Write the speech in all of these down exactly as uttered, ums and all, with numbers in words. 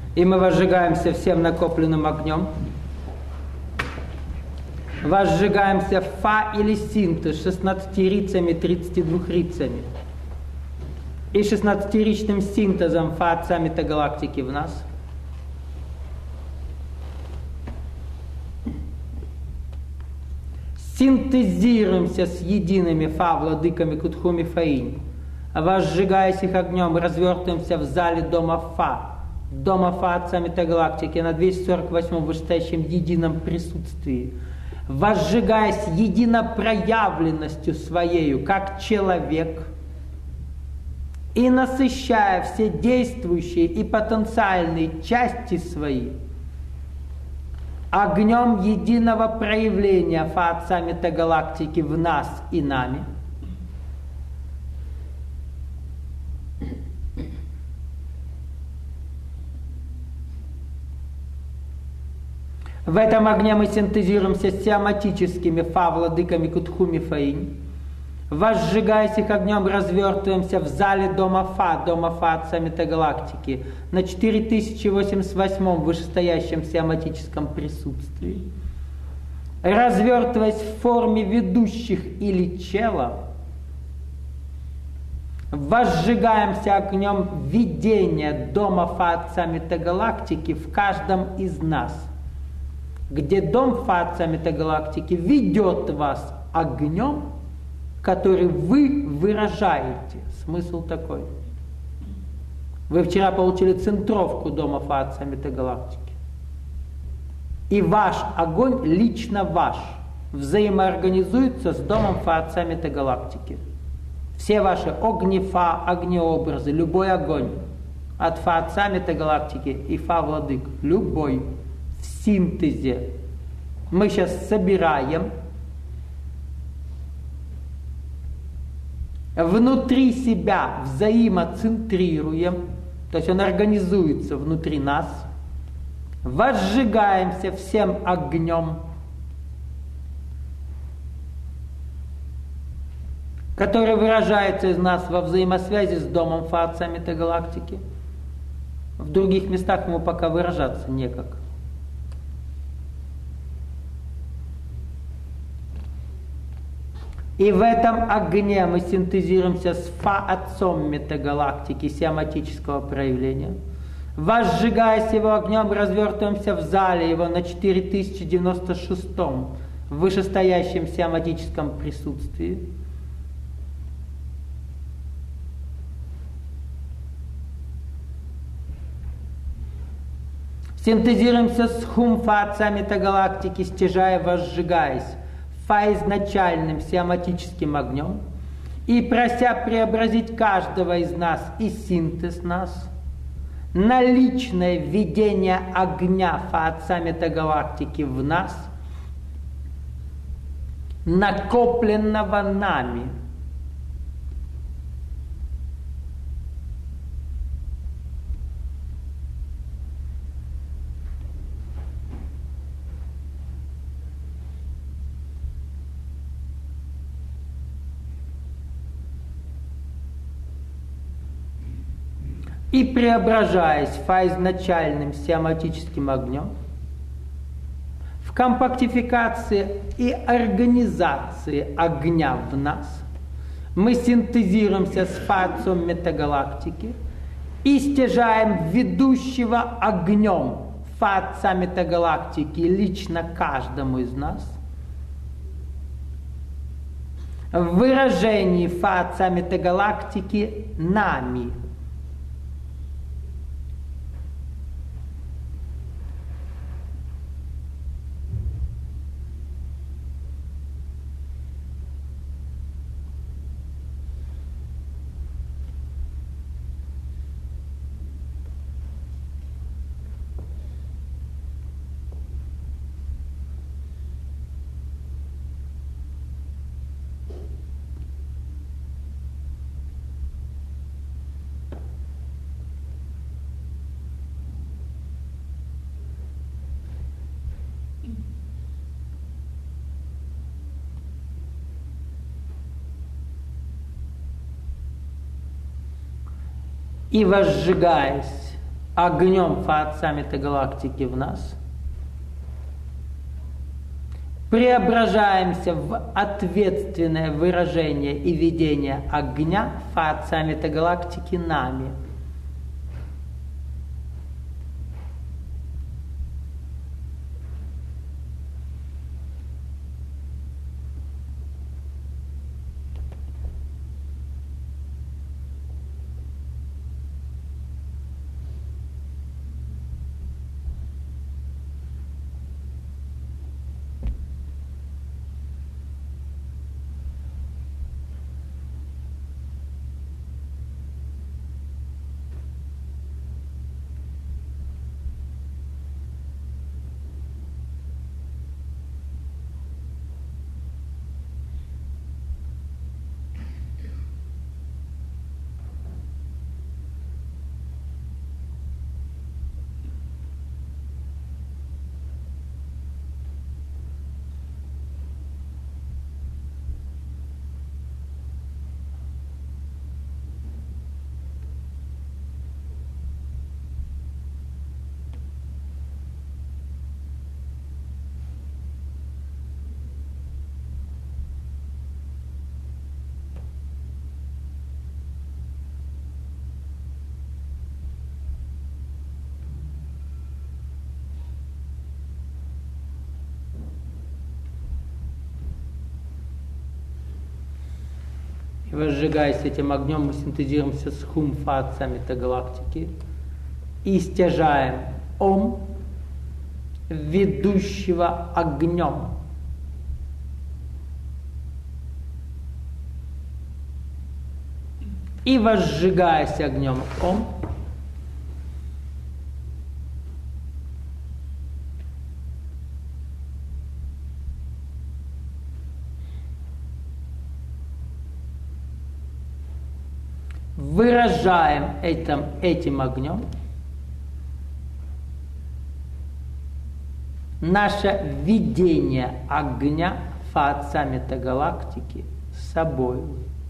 И мы возжигаемся всем накопленным огнем. Возжигаемся фа или синтез шестнадцатирицами, тридцатидвухрицами. И шестнадцатиричным синтезом фа отца метагалактики в нас. Синтезируемся с едиными фа владыками Кутхуми Фаинь. Возжигаясь их огнем, развертываемся в зале дома фа. Дома фа отца метагалактики на двести сорок восьмом вышестоящем едином присутствии. Возжигаясь единопроявленностью своею, как человек, и насыщая все действующие и потенциальные части свои огнем единого проявления фа отца метагалактики в нас и нами, в этом огне мы синтезируемся с сиаматическими фа владыками Кутхуми Фаинь. Возжигаясь их огнем, развертываемся в зале дома фа, дома фа отца метагалактики, на четыре тысячи восемьдесят восьмом вышестоящем сиаматическом присутствии. Развертываясь в форме ведущих или чела, возжигаемся огнем видения дома фа отца метагалактики в каждом из нас, где дом фа отца метагалактики ведет вас огнем, который вы выражаете. Смысл такой. Вы вчера получили центровку дома фа отца метагалактики. И ваш огонь лично ваш взаимоорганизуется с домом фа отца метагалактики. Все ваши огнефа, огнеобразы, любой огонь от фа отца метагалактики и фа владык, любой, в синтезе. Мы сейчас собираем внутри себя, взаимоцентрируем, то есть он организуется внутри нас, возжигаемся всем огнем, который выражается из нас во взаимосвязи с домом фа отца метагалактики. В других местах ему пока выражаться некак. И в этом огне мы синтезируемся с фа отцом метагалактики, сиаматического проявления. Возжигаясь его огнем, развертываемся в зале его на четыре тысячи девяносто шестом вышестоящем сиаматическом присутствии. Синтезируемся с хум фа отца метагалактики, стяжая, возжигаясь фа изначальным сиаматическим огнем и прося преобразить каждого из нас и синтез нас на личное введение огня фа отца метагалактики в нас, накопленного нами. И преображаясь фа изначальным сиаматическим огнем, в компактификации и организации огня в нас, мы синтезируемся с фа отцом метагалактики и стяжаем ведущего огнем фа отца метагалактики лично каждому из нас в выражении фа отца метагалактики нами. И возжигаясь огнем Фаат-саммита галактики в нас, преображаемся в ответственное выражение и видение огня Фаат-саммита галактики нами. И возжигаясь этим огнем, мы синтезируемся с хум Фаат-саммита галактики и стяжаем Ом, ведущего огнем. И возжигаясь огнем Ом, выражаем этим, этим огнем наше видение огня Фаат-саммита галактики с собой.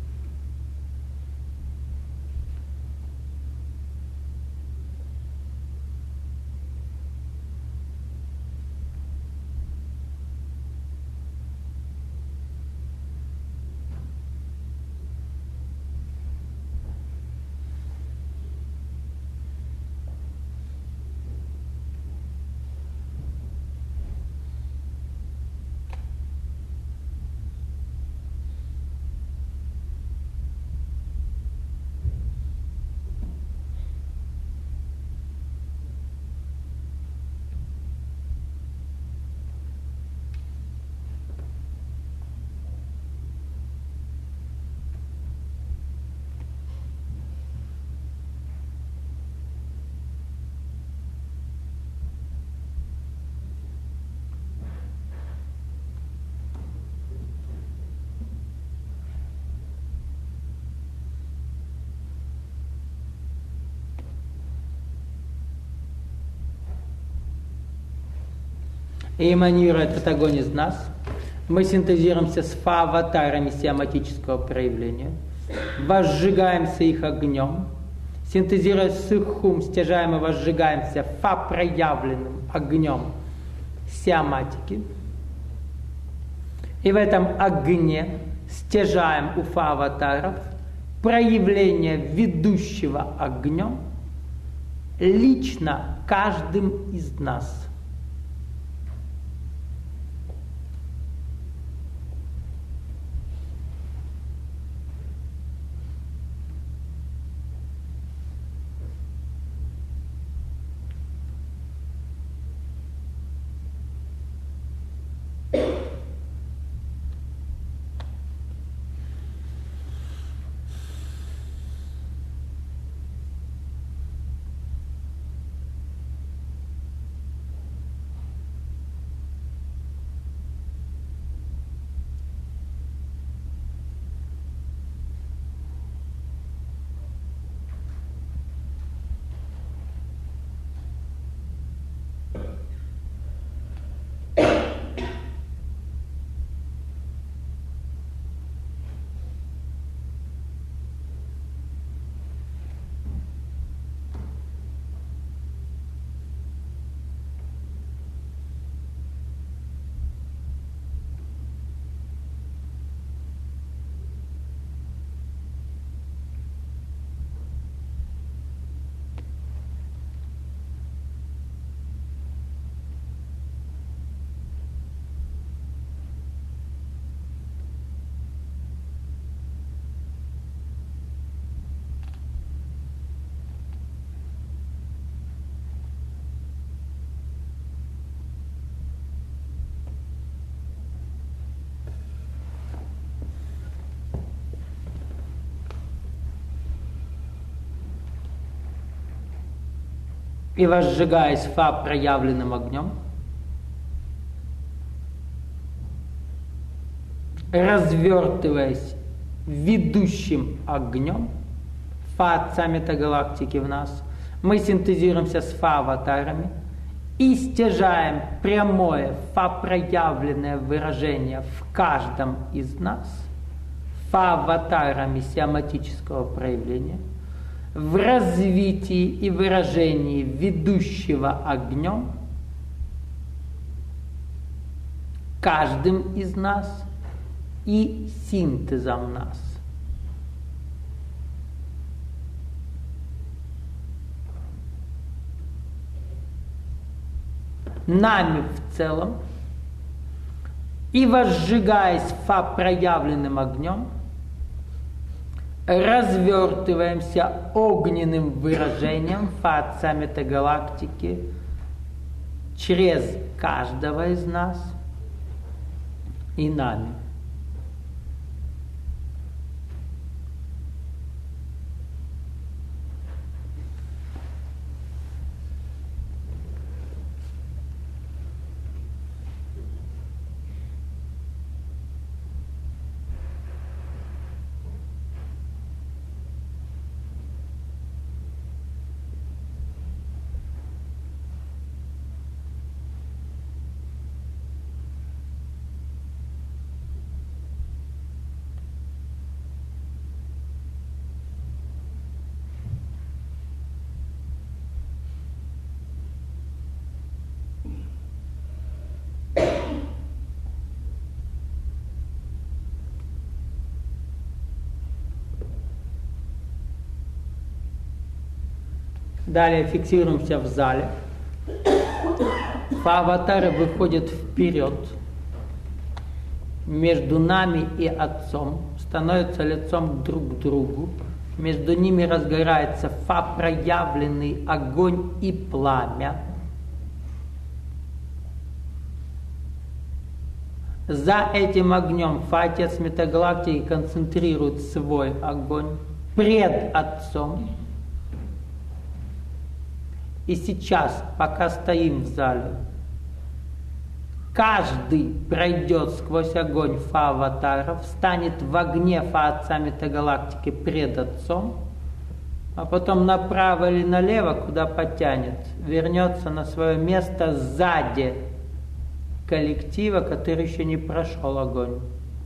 И эманируя этот огонь из нас, мы синтезируемся с фа-аватарами сиаматического проявления, возжигаемся их огнем, синтезируя с их хум, стяжаем и возжигаемся фа-проявленным огнем сиаматики. И в этом огне стяжаем у фа-аватаров проявление ведущего огнем лично каждым из нас. и возжигаясь фа проявленным огнем, развертываясь ведущим огнем, фа отца метагалактики в нас, мы синтезируемся с фа аватарами и стяжаем прямое фа проявленное выражение в каждом из нас, фа аватарами сиаматического проявления, в развитии и выражении ведущего огнем каждым из нас и синтезом нас. Нами в целом, и возжигаясь фа проявленным огнем, развертываемся огненным выражением фа отца метагалактики через каждого из нас и нами. Далее фиксируемся в зале. Фа-аватары выходят вперед между нами и Отцом, становятся лицом друг к другу. Между ними разгорается фа-проявленный огонь и пламя. За этим огнем Фа-Отец метагалактики концентрирует свой огонь пред Отцом. И сейчас, пока стоим в зале, каждый пройдет сквозь огонь Фа-аватаров, станет в огне Фа-Отца метагалактики пред Отцом, а потом направо или налево, куда потянет, вернется на свое место сзади коллектива, который еще не прошел огонь.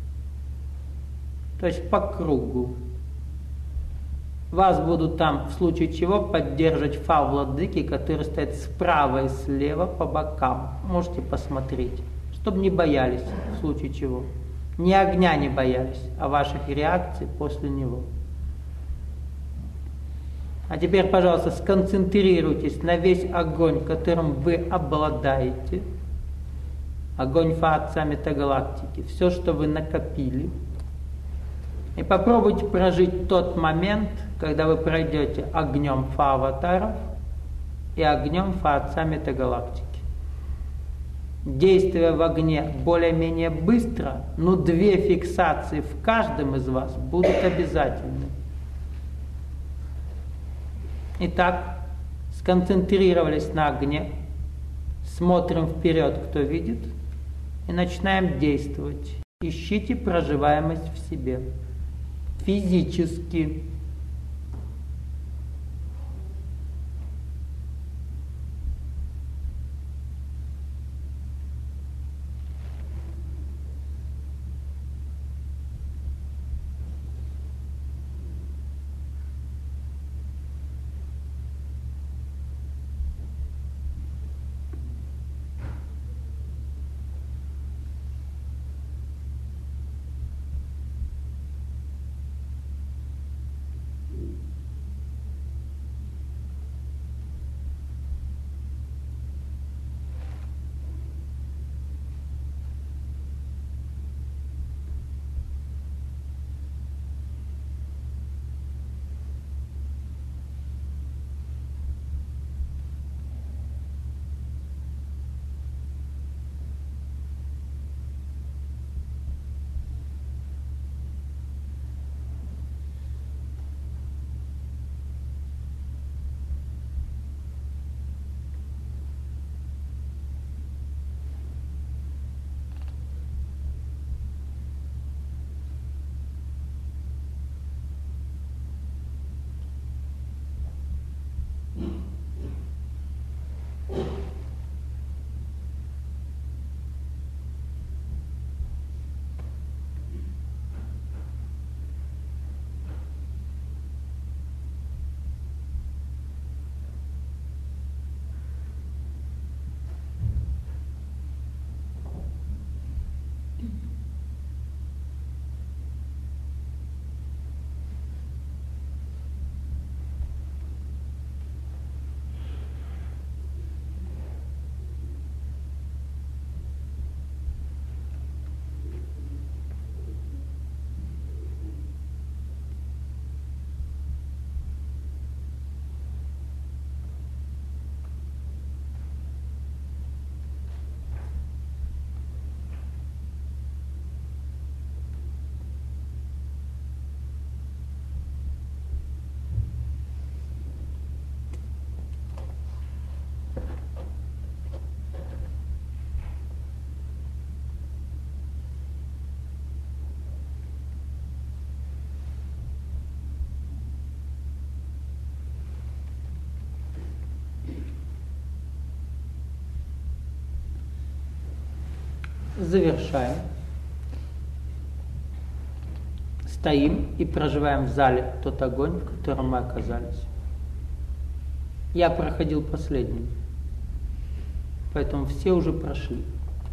То есть по кругу. Вас будут там, в случае чего, поддерживать фа-владыки, которые стоят справа и слева по бокам. Можете посмотреть, чтобы не боялись, в случае чего. Ни огня не боялись, а ваших реакций после него. А теперь, пожалуйста, сконцентрируйтесь на весь огонь, которым вы обладаете. Огонь Фа-Отца метагалактики. Все, что вы накопили. И попробуйте прожить тот момент, когда вы пройдете огнем Фа-аватаров и огнем Фа-Отца метагалактики. Действуя в огне более-менее быстро, но две фиксации в каждом из вас будут обязательны. Итак, сконцентрировались на огне, смотрим вперед, кто видит, и начинаем действовать. Ищите проживаемость в себе. Физически. завершаем. Стоим и проживаем в зале тот огонь, в котором мы оказались. Я проходил последним, поэтому все уже прошли.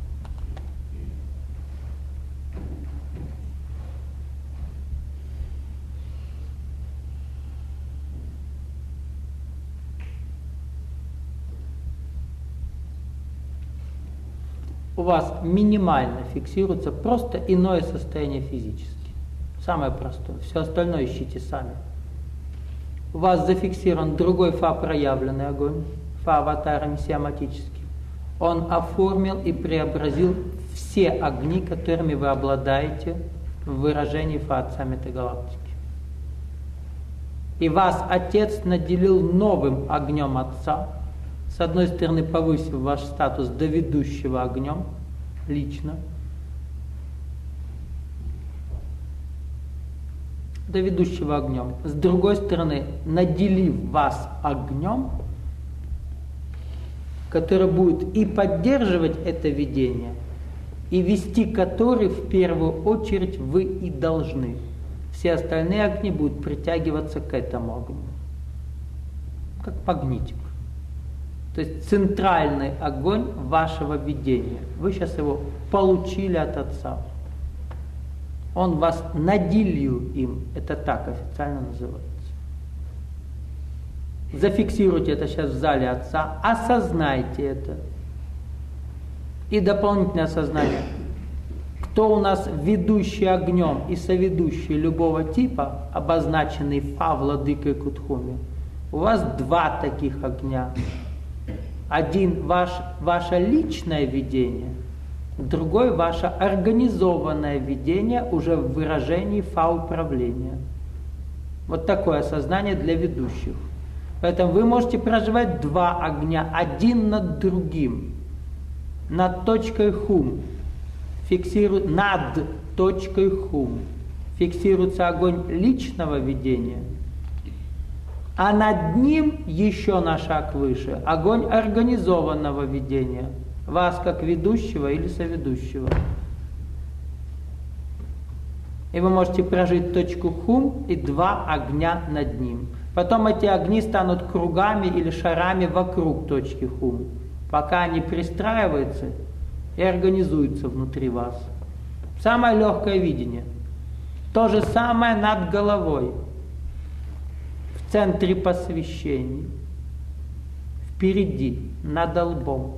У вас минимально фиксируется просто иное состояние физически. Самое простое. Все остальное ищите сами. У вас зафиксирован другой фа проявленный огонь, фа аватарами сиаматический. Он оформил и преобразил все огни, которыми вы обладаете в выражении фа отца метагалактики. И вас Отец наделил новым огнем Отца, с одной стороны повысив ваш статус до ведущего огнем, лично, до ведущего огнем. С другой стороны, наделив вас огнем, который будет и поддерживать это видение, и вести который в первую очередь вы и должны. Все остальные огни будут притягиваться к этому огню, как магнитик. То есть центральный огонь вашего видения. Вы сейчас его получили от Отца. Он вас наделил им. Это так официально называется. Зафиксируйте это сейчас в зале Отца. Осознайте это. И дополнительное осознание. Кто у нас ведущий огнем и соведущий любого типа, обозначенный Фа, Владыкой Кутхуми, у вас два таких огня. Один ваш, ваше личное видение, другой ваше организованное видение уже в выражении фа-управления. Вот такое осознание для ведущих. Поэтому вы можете проживать два огня, один над другим, над точкой хум, фиксиру... над точкой хум фиксируется огонь личного видения, а над ним еще на шаг выше огонь организованного видения, вас как ведущего или соведущего. И вы можете прожить точку хум и два огня над ним. Потом эти огни станут кругами или шарами вокруг точки хум, пока они пристраиваются и организуются внутри вас. Самое легкое видение. То же самое над головой. В центре посвящений, впереди, над лбом.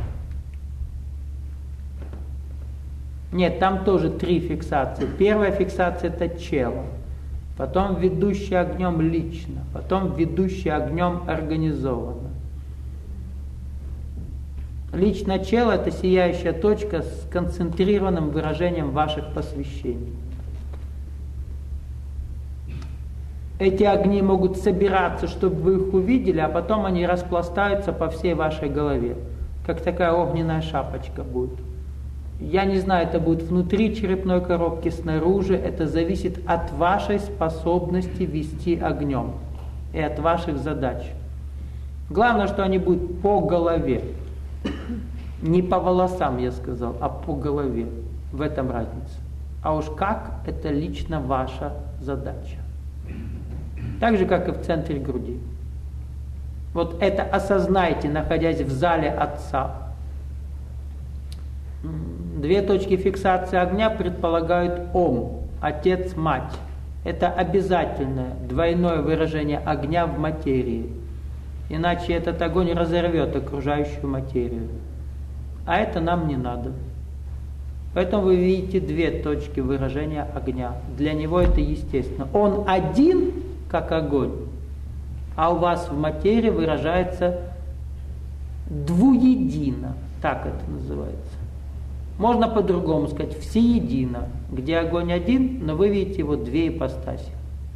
Нет, там тоже три фиксации. Первая фиксация – это тело, потом ведущий огнем лично, потом ведущий огнем организованно. Лично тело – это сияющая точка с концентрированным выражением ваших посвящений. Эти огни могут собираться, чтобы вы их увидели, а потом они распластаются по всей вашей голове, как такая огненная шапочка будет. Я не знаю, это будет внутри черепной коробки, снаружи, это зависит от вашей способности вести огнем и от ваших задач. Главное, что они будут по голове, не по волосам, я сказал, а по голове. В этом разница. А уж как, это лично ваша задача. Так же, как и в центре груди. Вот это осознайте, находясь в зале Отца. Две точки фиксации огня предполагают Ом, Отец, Мать. Это обязательное двойное выражение огня в материи. Иначе этот огонь разорвет окружающую материю. А это нам не надо. Поэтому вы видите две точки выражения огня. Для него это естественно. Он один, как огонь, а у вас в материи выражается двуедино, так это называется. Можно по-другому сказать, всеедино, где огонь один, но вы видите его две ипостаси.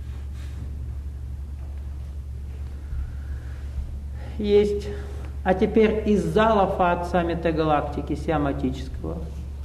Есть. А теперь из зала Фа Отца Метагалактики Сиаматического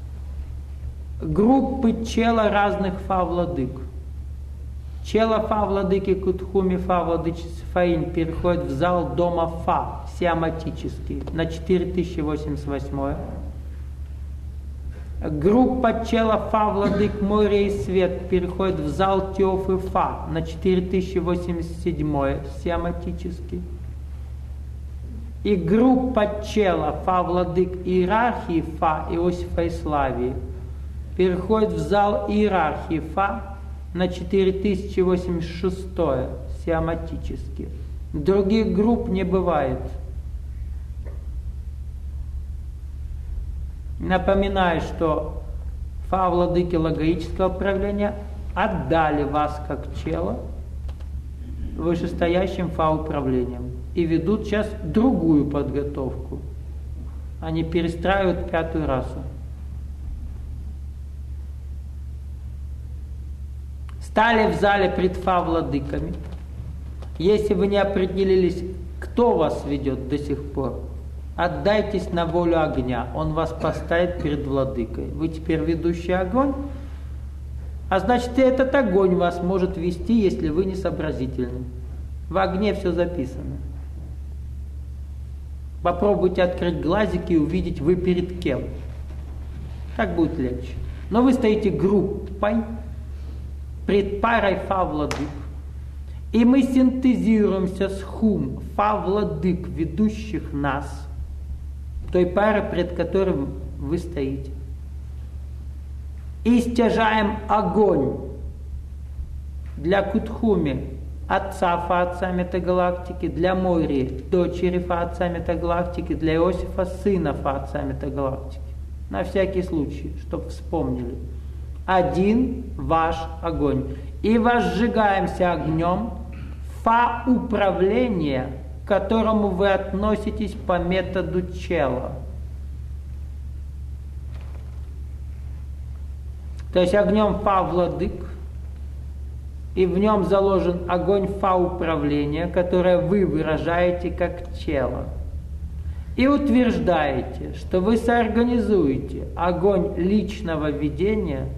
группы чела разных Фа Владык. Чела Фа Владыки Кутхуми Фа Владычицы Фаинь переходит в зал дома Фа Сиаматический на четыре тысячи восемьдесят восемь. Группа чела Фа, владык моря и свет, переходит в зал Теоф и Фа на четыре тысячи восемьдесят семь, сиаматически. И группа чела Фа, владык иерархии Фа, Иосифа и Славии, переходит в зал иерархии Фа на четыре тысячи восемьдесят шесть, сиаматически. Других групп не бывает. Напоминаю, что Фа, владыки логического управления, отдали вас как чела вышестоящим Фа управлением и ведут сейчас другую подготовку. Они перестраивают пятую расу. Стали в зале пред Фа владыками. Если вы не определились, кто вас ведет до сих пор, отдайтесь на волю огня, он вас поставит перед владыкой. Вы теперь ведущий огонь, а значит и этот огонь вас может вести, если вы не сообразительны. В огне все записано. Попробуйте открыть глазики и увидеть, вы перед кем. Так будет легче. Но вы стоите группой, пред парой Фа владык, и мы синтезируемся с Хум, Фа владык, ведущих нас, той пары, пред которым вы стоите. И стяжаем огонь для Кутхуми, отца Фа, отца метагалактики, для Мори, дочери Фа, отца метагалактики, для Иосифа, сына Фа, отца метагалактики. На всякий случай, чтобы вспомнили. Один ваш огонь. И возжигаемся огнем Фа управления, к которому вы относитесь по методу чела. То есть огнем Фа владык, и в нем заложен огонь Фа управления, которое вы выражаете как чело. И утверждаете, что вы соорганизуете огонь личного видения,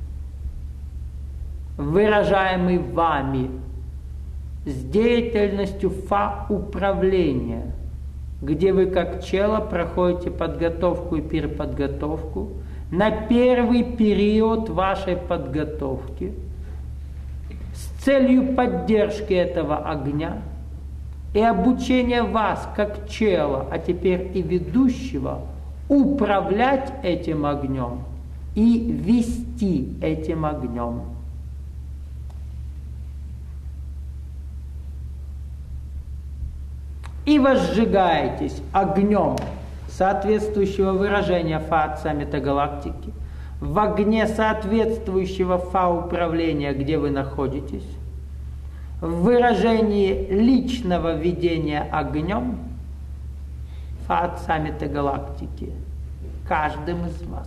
выражаемый вами, с деятельностью Фа управления, где вы как чело проходите подготовку и переподготовку на первый период вашей подготовки с целью поддержки этого огня и обучения вас как чела, а теперь и ведущего, управлять этим огнем и вести этим огнем. И возжигаетесь огнем соответствующего выражения Фа отца метагалактики, в огне соответствующего Фа управления, где вы находитесь, в выражении личного ведения огнем Фа отца метагалактики, каждым из вас.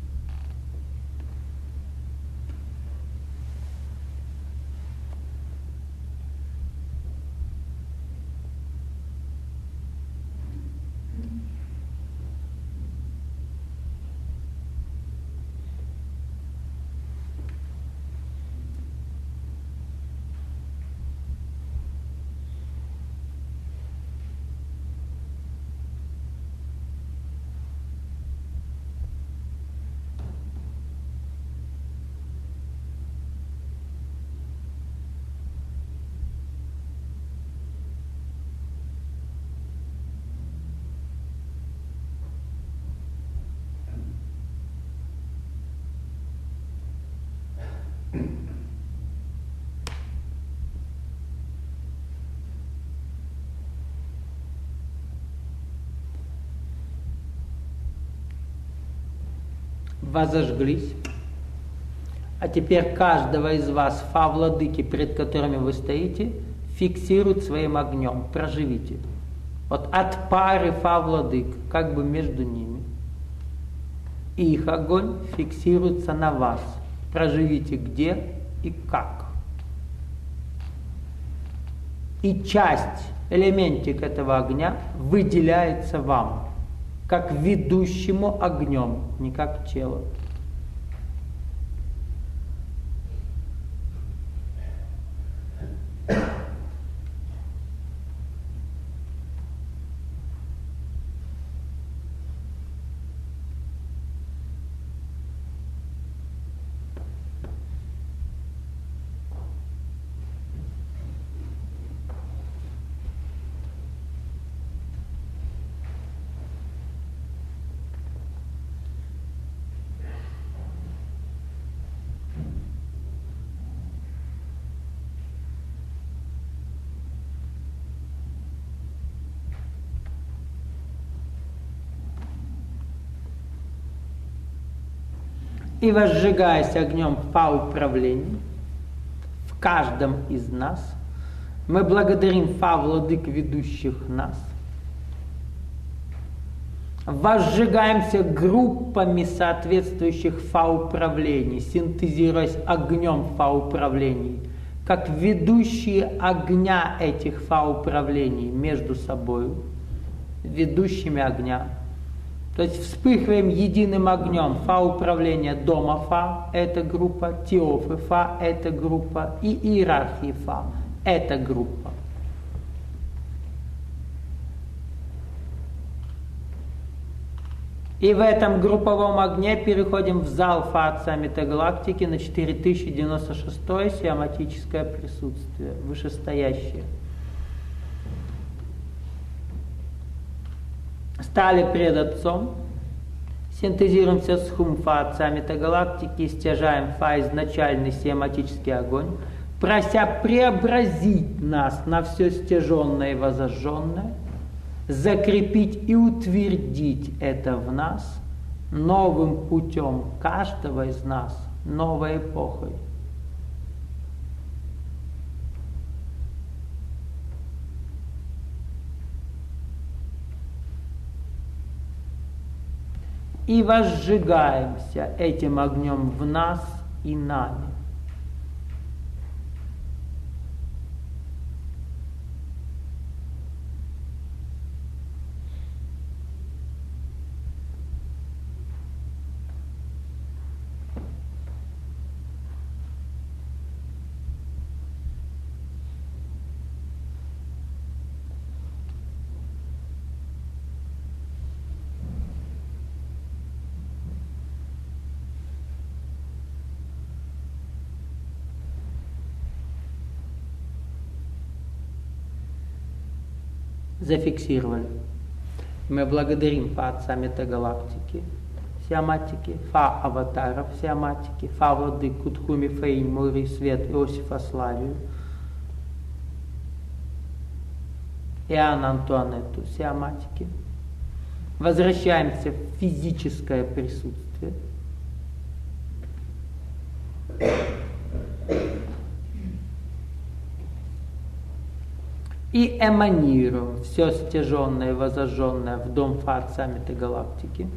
Возожглись. А теперь каждого из вас Фа владыки, перед которыми вы стоите, фиксируют своим огнем. Проживите. Вот от пары Фа владык, как бы между ними. И их огонь фиксируется на вас. Проживите где и как. И часть, элементик этого огня выделяется вам, как ведущему огнем, не как чело. И возжигаясь огнем фа управления в каждом из нас, мы благодарим фа владык ведущих нас. Возжигаемся группами соответствующих фа управлений, синтезируясь огнем фа управлений, как ведущие огня этих фа управлений между собой, ведущими огня. То есть вспыхиваем единым огнем. Фа управления дома фа – это группа, теофы фа – это группа, и иерархии фа – это группа. И в этом групповом огне переходим в зал фа Отца Метагалактики на четыре тысячи девяносто шестое сиаматическое присутствие, вышестоящее. Стали пред Отцом, синтезируемся с хум фа Отца Метагалактики, стяжаем фа изначальный сиаматический огонь, прося преобразить нас на все стяженное и возожженное, закрепить и утвердить это в нас новым путем каждого из нас, новой эпохой. И возжигаемся этим огнем в нас и нами. Зафиксировали. Мы благодарим фа Отца Метагалактики, сиаматики, фа аватаров сиаматики, фа владык Кутхуми, Фейн, Мури, Свет, Иосифа, Славию, Иоанна Антуанетту сиаматики. Возвращаемся в физическое присутствие. И эманируем все стяженное и возожженное в дом фа Отца Метагалактики.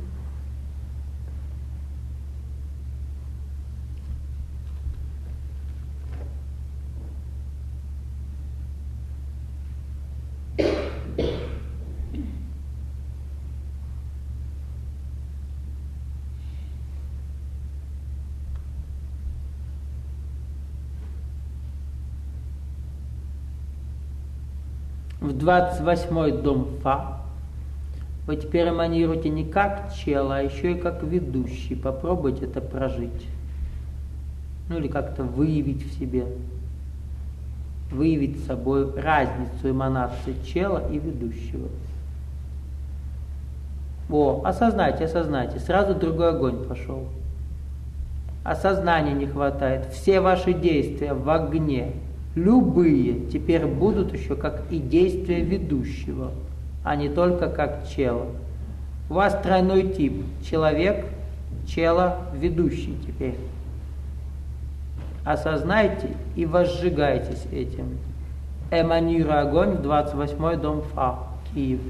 В двадцать восьмой дом фа вы теперь эманируете не как чела, а еще и как ведущий. Попробуйте это прожить. Ну или как-то выявить в себе, выявить с собой разницу эманации чела и ведущего. О, осознайте, осознайте, сразу другой огонь пошел. Осознания не хватает. Все ваши действия в огне, любые, теперь будут еще как и действия ведущего, а не только как чела. У вас тройной тип. Человек, чела, ведущий теперь. Осознайте и возжигайтесь этим. Эманируя огонь в двадцать восьмой дом фа, Киев.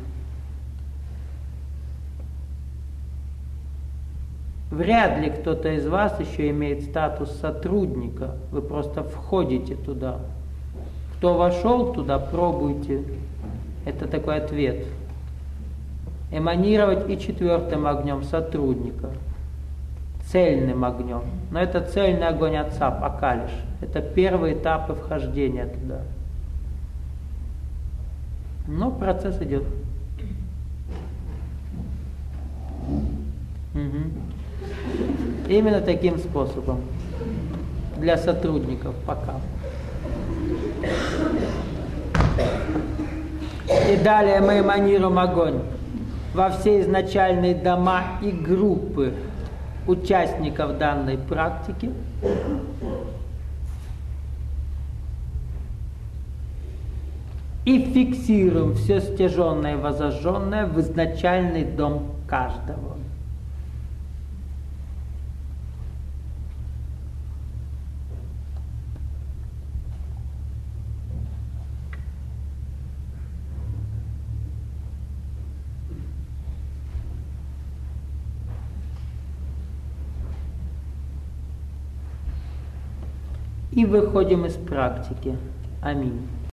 Вряд ли кто-то из вас еще имеет статус сотрудника. Вы просто входите туда. Кто вошел туда, пробуйте. Это такой ответ. Эманировать и четвертым огнем сотрудника. Цельным огнем. Но это цельный огонь Отца, Пакалиш. Это первые этапы вхождения туда. Но процесс идет. Угу. Именно таким способом. Для сотрудников пока. И далее мы эманируем огонь во все изначальные дома и группы участников данной практики. И фиксируем все стяженное и возожженное в изначальный дом каждого. и выходим из практики. Аминь.